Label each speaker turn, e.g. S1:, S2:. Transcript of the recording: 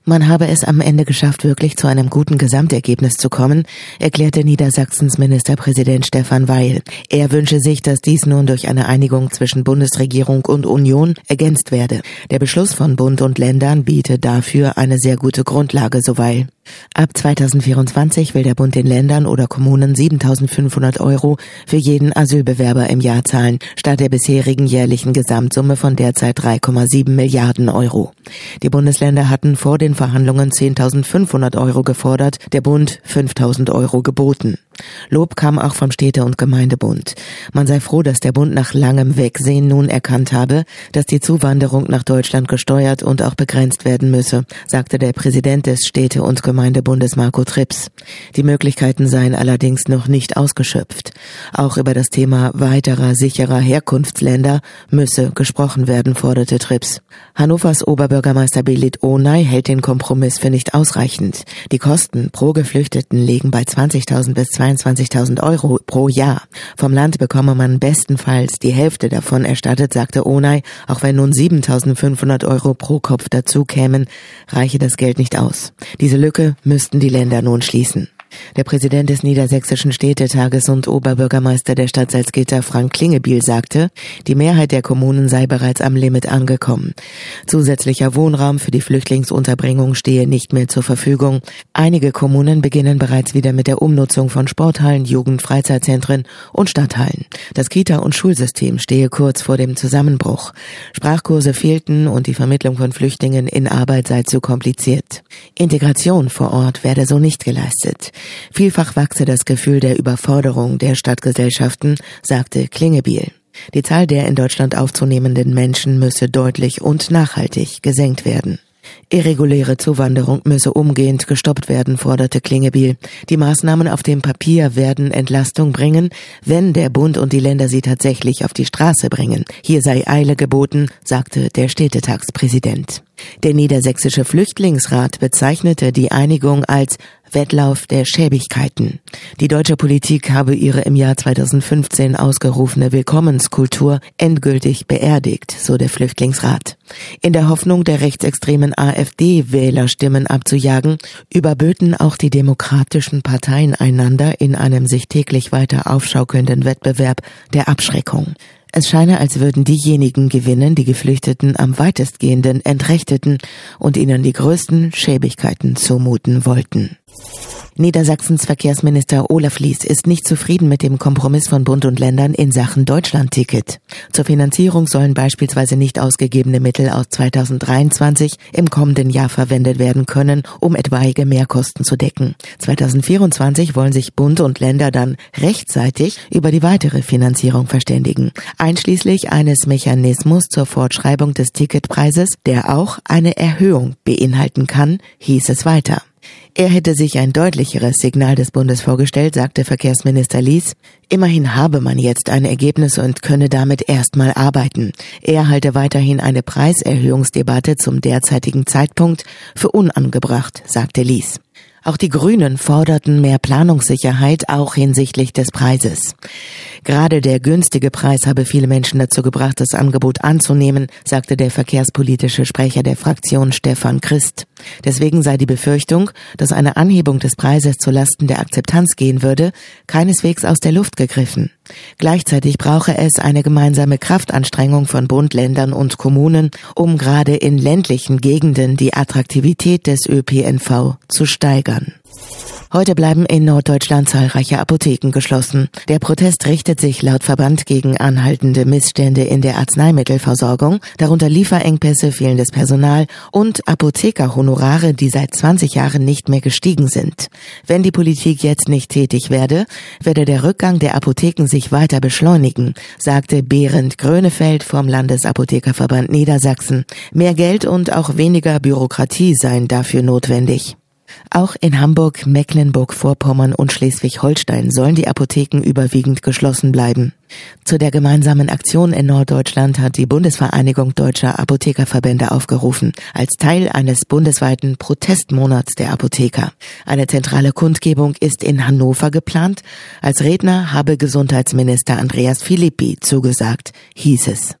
S1: Man habe es am Ende geschafft, wirklich zu einem guten Gesamtergebnis zu kommen, erklärte Niedersachsens Ministerpräsident Stefan Weil. Er wünsche sich, dass dies nun durch eine Einigung zwischen Bundesregierung und Union ergänzt werde. Der Beschluss von Bund und Ländern biete dafür eine sehr gute Grundlage, so Weil. Ab 2024 will der Bund den Ländern oder Kommunen 7.500 € für jeden Asylbewerber im Jahr zahlen, statt der bisherigen jährlichen Gesamtsumme von derzeit 3,7 Milliarden €. Die Bundesländer hatten vor den Verhandlungen 10.500 € gefordert, der Bund 5.000 € geboten. Lob kam auch vom Städte- und Gemeindebund. Man sei froh, dass der Bund nach langem Wegsehen nun erkannt habe, dass die Zuwanderung nach Deutschland gesteuert und auch begrenzt werden müsse, sagte der Präsident des Städte- und Gemeindebundes Marco Trips. Die Möglichkeiten seien allerdings noch nicht ausgeschöpft. Auch über das Thema weiterer sicherer Herkunftsländer müsse gesprochen werden, forderte Trips. Hannovers Oberbürgermeister Belit Onay hält den Kompromiss für nicht ausreichend. Die Kosten pro Geflüchteten liegen bei 20.000 bis 22.000 € pro Jahr. Vom Land bekomme man bestenfalls die Hälfte davon erstattet, sagte Onay. Auch wenn nun 7.500 € pro Kopf dazu kämen, reiche das Geld nicht aus. Diese Lücke müssten die Länder nun schließen. Der Präsident des Niedersächsischen Städtetages und Oberbürgermeister der Stadt Salzgitter, Frank Klingebiel, sagte, die Mehrheit der Kommunen sei bereits am Limit angekommen. Zusätzlicher Wohnraum für die Flüchtlingsunterbringung stehe nicht mehr zur Verfügung. Einige Kommunen beginnen bereits wieder mit der Umnutzung von Sporthallen, Jugend-Freizeitzentren und Stadthallen. Das Kita- und Schulsystem stehe kurz vor dem Zusammenbruch. Sprachkurse fehlten und die Vermittlung von Flüchtlingen in Arbeit sei zu kompliziert. Integration vor Ort werde so nicht geleistet. Vielfach wachse das Gefühl der Überforderung der Stadtgesellschaften, sagte Klingebiel. Die Zahl der in Deutschland aufzunehmenden Menschen müsse deutlich und nachhaltig gesenkt werden. Irreguläre Zuwanderung müsse umgehend gestoppt werden, forderte Klingebiel. Die Maßnahmen auf dem Papier werden Entlastung bringen, wenn der Bund und die Länder sie tatsächlich auf die Straße bringen. Hier sei Eile geboten, sagte der Städtetagspräsident. Der Niedersächsische Flüchtlingsrat bezeichnete die Einigung als Wettlauf der Schäbigkeiten. Die deutsche Politik habe ihre im Jahr 2015 ausgerufene Willkommenskultur endgültig beerdigt, so der Flüchtlingsrat. In der Hoffnung, der rechtsextremen AfD-Wählerstimmen abzujagen, überböten auch die demokratischen Parteien einander in einem sich täglich weiter aufschaukelnden Wettbewerb der Abschreckung. Es scheine, als würden diejenigen gewinnen, die Geflüchteten am weitestgehenden entrechteten und ihnen die größten Schäbigkeiten zumuten wollten. Niedersachsens Verkehrsminister Olaf Lies ist nicht zufrieden mit dem Kompromiss von Bund und Ländern in Sachen Deutschlandticket. Zur Finanzierung sollen beispielsweise nicht ausgegebene Mittel aus 2023 im kommenden Jahr verwendet werden können, um etwaige Mehrkosten zu decken. 2024 wollen sich Bund und Länder dann rechtzeitig über die weitere Finanzierung verständigen, einschließlich eines Mechanismus zur Fortschreibung des Ticketpreises, der auch eine Erhöhung beinhalten kann, hieß es weiter. Er hätte sich ein deutlicheres Signal des Bundes vorgestellt, sagte Verkehrsminister Lies. Immerhin habe man jetzt ein Ergebnis und könne damit erstmal arbeiten. Er halte weiterhin eine Preiserhöhungsdebatte zum derzeitigen Zeitpunkt für unangebracht, sagte Lies. Auch die Grünen forderten mehr Planungssicherheit, auch hinsichtlich des Preises. Gerade der günstige Preis habe viele Menschen dazu gebracht, das Angebot anzunehmen, sagte der verkehrspolitische Sprecher der Fraktion Stefan Christ. Deswegen sei die Befürchtung, dass eine Anhebung des Preises zulasten der Akzeptanz gehen würde, keineswegs aus der Luft gegriffen. Gleichzeitig brauche es eine gemeinsame Kraftanstrengung von Bund, Ländern und Kommunen, um gerade in ländlichen Gegenden die Attraktivität des ÖPNV zu steigern. Heute bleiben in Norddeutschland zahlreiche Apotheken geschlossen. Der Protest richtet sich laut Verband gegen anhaltende Missstände in der Arzneimittelversorgung, darunter Lieferengpässe, fehlendes Personal und Apothekerhonorare, die seit 20 Jahren nicht mehr gestiegen sind. Wenn die Politik jetzt nicht tätig werde der Rückgang der Apotheken sich weiter beschleunigen, sagte Berend Grönefeld vom Landesapothekerverband Niedersachsen. Mehr Geld und auch weniger Bürokratie seien dafür notwendig. Auch in Hamburg, Mecklenburg-Vorpommern und Schleswig-Holstein sollen die Apotheken überwiegend geschlossen bleiben. Zu der gemeinsamen Aktion in Norddeutschland hat die Bundesvereinigung Deutscher Apothekerverbände aufgerufen, als Teil eines bundesweiten Protestmonats der Apotheker. Eine zentrale Kundgebung ist in Hannover geplant. Als Redner habe Gesundheitsminister Andreas Philippi zugesagt, hieß es.